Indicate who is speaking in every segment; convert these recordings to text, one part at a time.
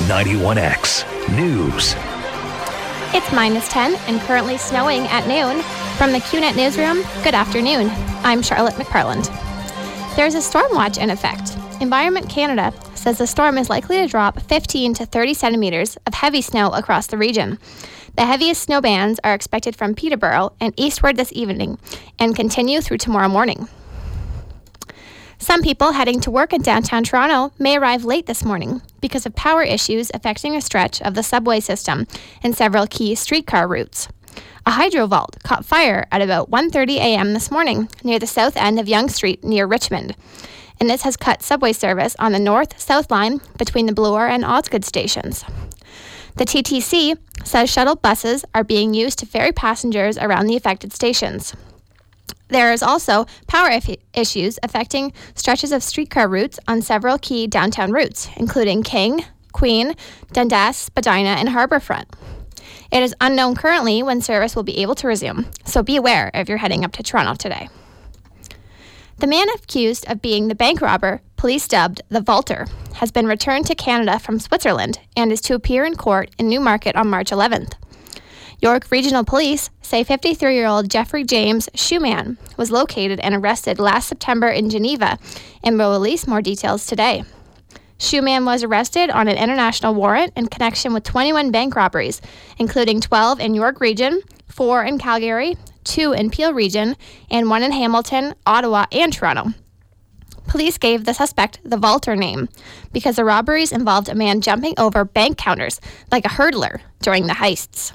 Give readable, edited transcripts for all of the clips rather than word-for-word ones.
Speaker 1: 91X News.
Speaker 2: It's -10 and currently snowing at noon. From the QNet Newsroom, good afternoon. I'm Charlotte McParland. There's a storm watch in effect. Environment Canada says the storm is likely to drop 15 to 30 centimeters of heavy snow across the region. The heaviest snow bands are expected from Peterborough and eastward this evening and continue through tomorrow morning. Some people heading to work in downtown Toronto may arrive late this morning because of power issues affecting a stretch of the subway system and several key streetcar routes. A hydro vault caught fire at about 1:30 a.m. this morning near the south end of Yonge Street near Richmond, and this has cut subway service on the north-south line between the Bloor and Osgoode stations. The TTC says shuttle buses are being used to ferry passengers around the affected stations. There is also power issues affecting stretches of streetcar routes on several key downtown routes, including King, Queen, Dundas, Spadina, and Harbourfront. It is unknown currently when service will be able to resume, so be aware if you're heading up to Toronto today. The man accused of being the bank robber, police dubbed the Vaulter, has been returned to Canada from Switzerland and is to appear in court in Newmarket on March 11th. York Regional Police say 53-year-old Jeffrey James Schumann was located and arrested last September in Geneva and will release more details today. Schumann was arrested on an international warrant in connection with 21 bank robberies, including 12 in York Region, 4 in Calgary, 2 in Peel Region, and 1 in Hamilton, Ottawa, and Toronto. Police gave the suspect the Vaulter name because the robberies involved a man jumping over bank counters like a hurdler during the heists.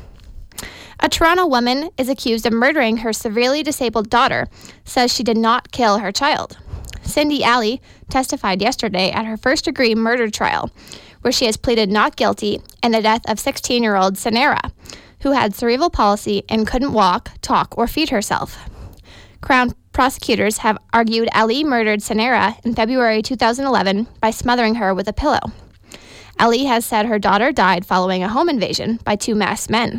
Speaker 2: A Toronto woman is accused of murdering her severely disabled daughter, says she did not kill her child. Cindy Alley testified yesterday at her first-degree murder trial, where she has pleaded not guilty in the death of 16-year-old Sanara, who had cerebral palsy and couldn't walk, talk, or feed herself. Crown prosecutors have argued Ali murdered Sanara in February 2011 by smothering her with a pillow. Ali has said her daughter died following a home invasion by 2 masked men.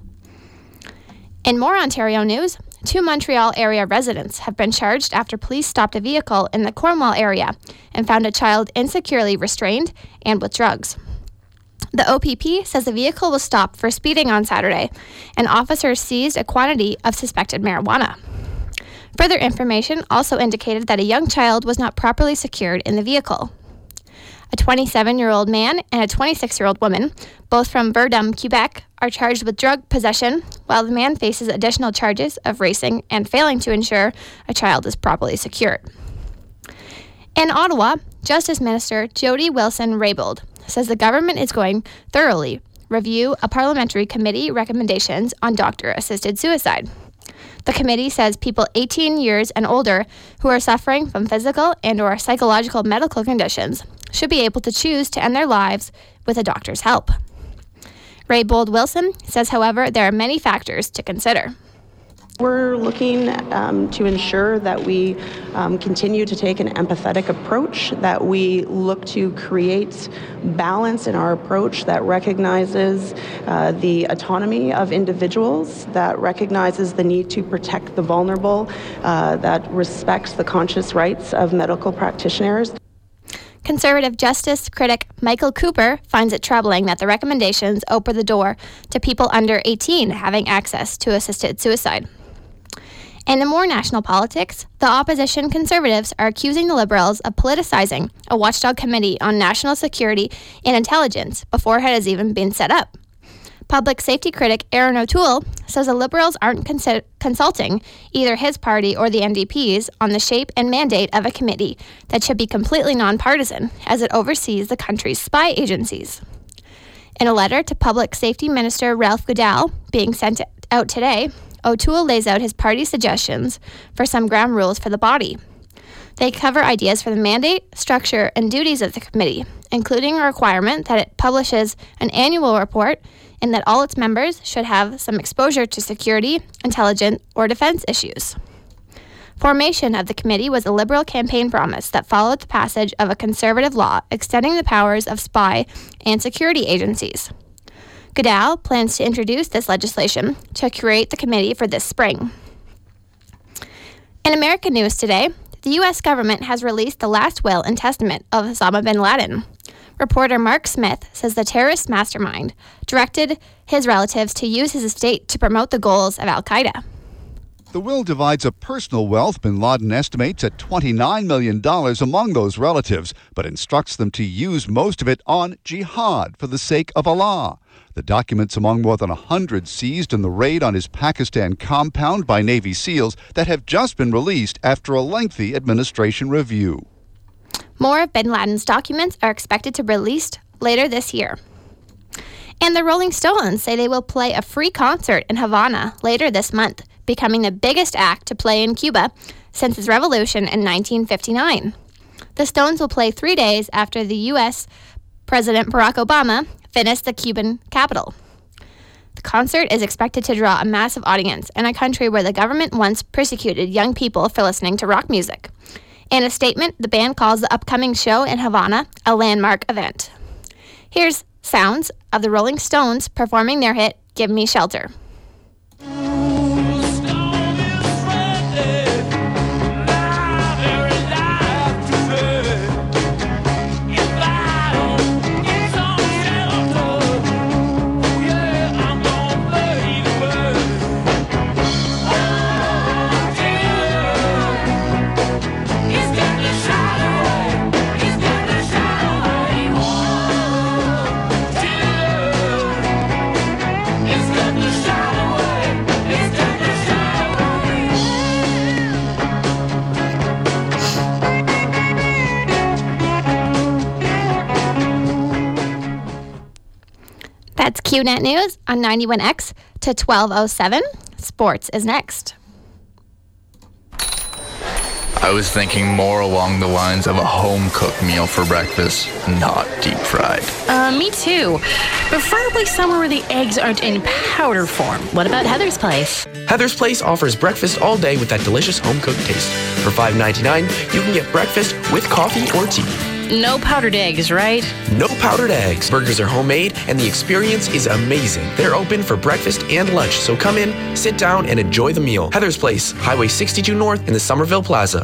Speaker 2: In more Ontario news, 2 Montreal area residents have been charged after police stopped a vehicle in the Cornwall area and found a child insecurely restrained and with drugs. The OPP says the vehicle was stopped for speeding on Saturday, and officers seized a quantity of suspected marijuana. Further information also indicated that a young child was not properly secured in the vehicle. A 27-year-old man and a 26-year-old woman, both from Verdun, Quebec, are charged with drug possession, while the man faces additional charges of racing and failing to ensure a child is properly secured. In Ottawa, Justice Minister Jody Wilson-Raybould says the government is going to thoroughly review a parliamentary committee recommendations on doctor-assisted suicide. The committee says people 18 years and older who are suffering from physical and/or psychological medical conditions should be able to choose to end their lives with a doctor's help. Raybould Wilson says, however, there are many factors to consider.
Speaker 3: We're looking to ensure that we continue to take an empathetic approach, that we look to create balance in our approach that recognizes the autonomy of individuals, that recognizes the need to protect the vulnerable, that respects the conscious rights of medical practitioners.
Speaker 2: Conservative justice critic Michael Cooper finds it troubling that the recommendations open the door to people under 18 having access to assisted suicide. And in more national politics, the opposition Conservatives are accusing the Liberals of politicizing a watchdog committee on national security and intelligence before it has even been set up. Public safety critic Aaron O'Toole says the Liberals aren't consulting either his party or the NDPs on the shape and mandate of a committee that should be completely nonpartisan as it oversees the country's spy agencies. In a letter to Public Safety Minister Ralph Goodale being sent out today, O'Toole lays out his party's suggestions for some ground rules for the body. They cover ideas for the mandate, structure, and duties of the committee, including a requirement that it publishes an annual report and that all its members should have some exposure to security, intelligence, or defense issues. Formation of the committee was a Liberal campaign promise that followed the passage of a Conservative law extending the powers of spy and security agencies. Goodale plans to introduce this legislation to create the committee for this spring. In American news today, the U.S. government has released the last will and testament of Osama bin Laden. Reporter Mark Smith says the terrorist mastermind directed his relatives to use his estate to promote the goals of al-Qaeda.
Speaker 1: The will divides a personal wealth bin Laden estimates at $29 million among those relatives, but instructs them to use most of it on jihad for the sake of Allah. The documents among more than 100 seized in the raid on his Pakistan compound by Navy SEALs that have just been released after a lengthy administration review.
Speaker 2: More of bin Laden's documents are expected to be released later this year. And the Rolling Stones say they will play a free concert in Havana later this month, becoming the biggest act to play in Cuba since its revolution in 1959. The Stones will play 3 days after the U.S. President Barack Obama finished the Cuban capital. The concert is expected to draw a massive audience in a country where the government once persecuted young people for listening to rock music. In a statement, the band calls the upcoming show in Havana a landmark event. Here's sounds of the Rolling Stones performing their hit, Give Me Shelter. That's QNet News on 91X to 12:07. Sports is next.
Speaker 4: I was thinking more along the lines of a home-cooked meal for breakfast, not deep-fried.
Speaker 5: Me too. Preferably somewhere where the eggs aren't in powder form. What about Heather's Place?
Speaker 6: Heather's Place offers breakfast all day with that delicious home-cooked taste. For $5.99, you can get breakfast with coffee or tea.
Speaker 5: No powdered eggs, right?
Speaker 6: No powdered eggs. Burgers are homemade, and the experience is amazing. They're open for breakfast and lunch, so come in, sit down, and enjoy the meal. Heather's Place, Highway 62 North in the Somerville Plaza.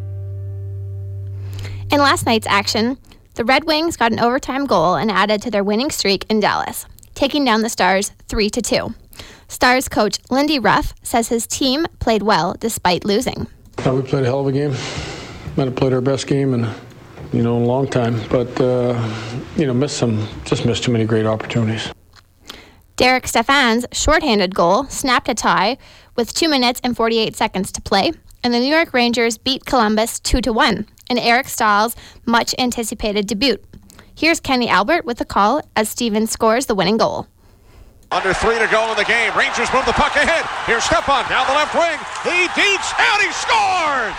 Speaker 2: In last night's action, the Red Wings got an overtime goal and added to their winning streak in Dallas, taking down the Stars 3-2. Stars coach Lindy Ruff says his team played well despite losing.
Speaker 7: We played a hell of a game. Might have played our best game in a long time, but missed too many great opportunities.
Speaker 2: Derek Stefan's shorthanded goal snapped a tie with 2 minutes and 48 seconds to play, and the New York Rangers beat Columbus 2-1 in Eric Stahl's much-anticipated debut. Here's Kenny Albert with a call as Stevens scores the winning goal.
Speaker 8: Under 3 to go in the game. Rangers move the puck ahead. Here's Stepan down the left wing. He deeps out. He scores!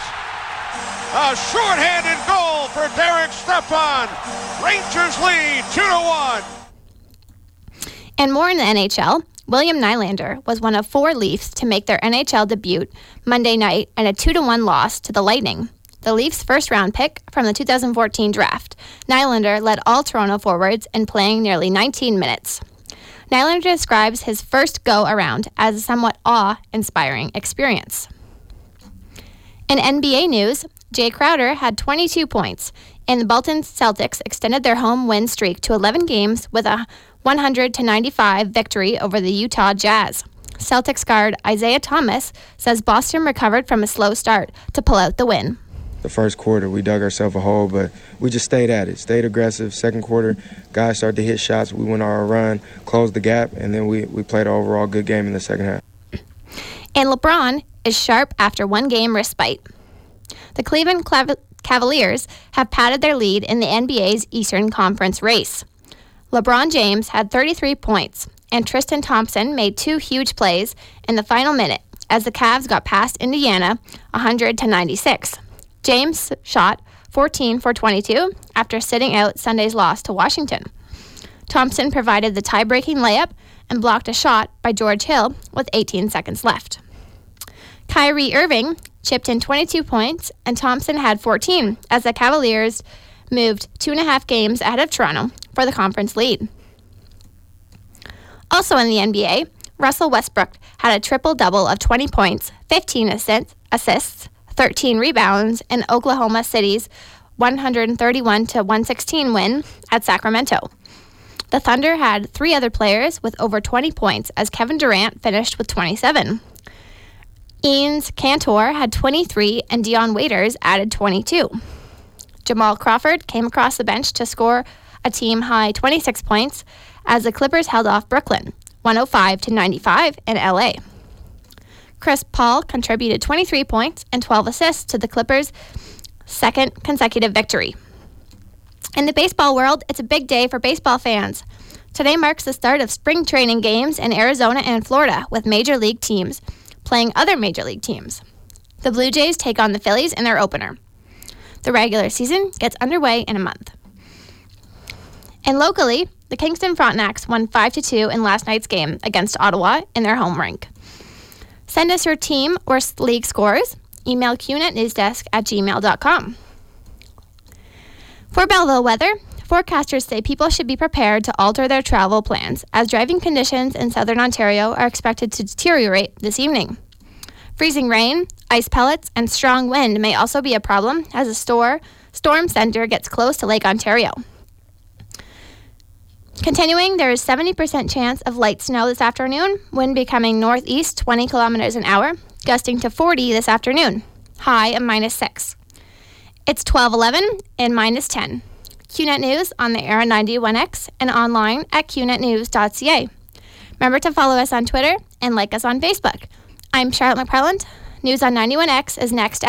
Speaker 8: A short-handed goal for Derek Stepan. Rangers lead 2-1.
Speaker 2: And more in the NHL, William Nylander was one of 4 Leafs to make their NHL debut Monday night in a 2-1 loss to the Lightning. The Leafs' first-round pick from the 2014 draft. Nylander led all Toronto forwards in playing nearly 19 minutes. Nylander describes his first go-around as a somewhat awe-inspiring experience. In NBA news, Jay Crowder had 22 points, and the Bolton Celtics extended their home win streak to 11 games with a 100-95 victory over the Utah Jazz. Celtics guard Isaiah Thomas says Boston recovered from a slow start to pull out the win.
Speaker 9: The first quarter, we dug ourselves a hole, but we just stayed at it, stayed aggressive. Second quarter, guys started to hit shots. We went on our run, closed the gap, and then we played an overall good game in the second half.
Speaker 2: And LeBron is sharp after one game respite. The Cleveland Cavaliers have padded their lead in the NBA's Eastern Conference race. LeBron James had 33 points, and Tristan Thompson made 2 huge plays in the final minute as the Cavs got past Indiana 100-96. James shot 14 for 22 after sitting out Sunday's loss to Washington. Thompson provided the tie-breaking layup and blocked a shot by George Hill with 18 seconds left. Kyrie Irving chipped in 22 points, and Thompson had 14 as the Cavaliers moved 2.5 games ahead of Toronto for the conference lead. Also in the NBA, Russell Westbrook had a triple-double of 20 points, 15 assists, 13 rebounds in Oklahoma City's 131-116 win at Sacramento. The Thunder had 3 other players with over 20 points as Kevin Durant finished with 27. Enes Kanter had 23 and Dion Waiters added 22. Jamal Crawford came across the bench to score a team-high 26 points as the Clippers held off Brooklyn, 105-95 in LA. Chris Paul contributed 23 points and 12 assists to the Clippers' second consecutive victory. In the baseball world, it's a big day for baseball fans. Today marks the start of spring training games in Arizona and Florida with major league teams playing other major league teams. The Blue Jays take on the Phillies in their opener. The regular season gets underway in a month. And locally, the Kingston Frontenacs won 5-2 in last night's game against Ottawa in their home rink. Send us your team or league scores. Email qnetnewsdesk@gmail.com. For Belleville weather, forecasters say people should be prepared to alter their travel plans as driving conditions in southern Ontario are expected to deteriorate this evening. Freezing rain, ice pellets, and strong wind may also be a problem as a storm center gets close to Lake Ontario. Continuing, there is 70% chance of light snow this afternoon, wind becoming northeast 20 kilometers an hour, gusting to 40 this afternoon, high of -6. It's 12:11 and -10. QNet News on the air on 91X and online at qnetnews.ca. Remember to follow us on Twitter and like us on Facebook. I'm Charlotte McParland. News on 91X is next.